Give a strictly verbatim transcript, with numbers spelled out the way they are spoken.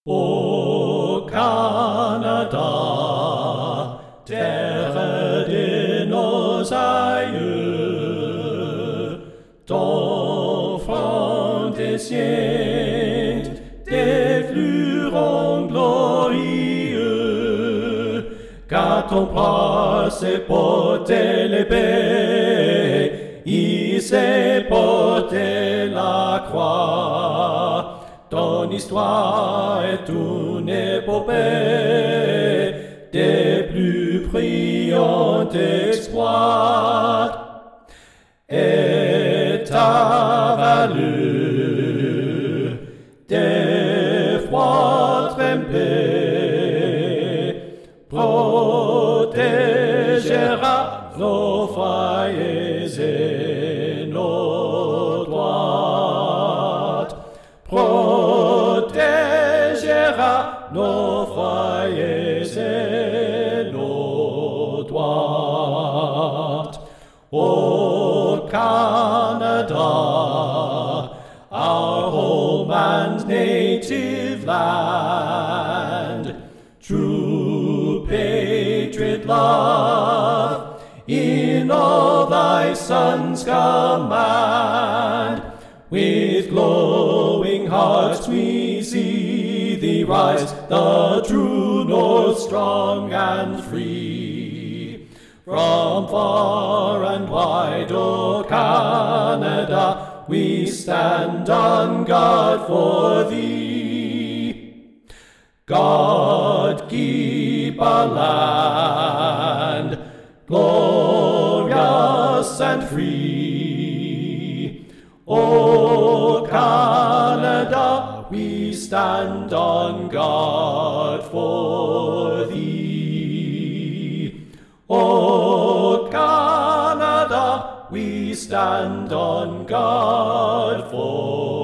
Ô Canada, terre de nos aïeux, ton front descend des fleurons glorieux, car ton bras s'est porté l'épée, il s'est porté la croix. Ton histoire est une épopée des plus brillants exploits, et ta valeur des froids trempés protégera nos foyers et nos droites. Protégera nos foyers et nos droites. Ô Canada, our home and native land, true patriot love in all thy sons command. With glowing hearts we see thee rise, the true north, strong and free. From far and wide, O Canada, we stand on guard for thee. God keep our land glorious and free. O Canada, we stand on guard for thee. O Canada, we stand on guard for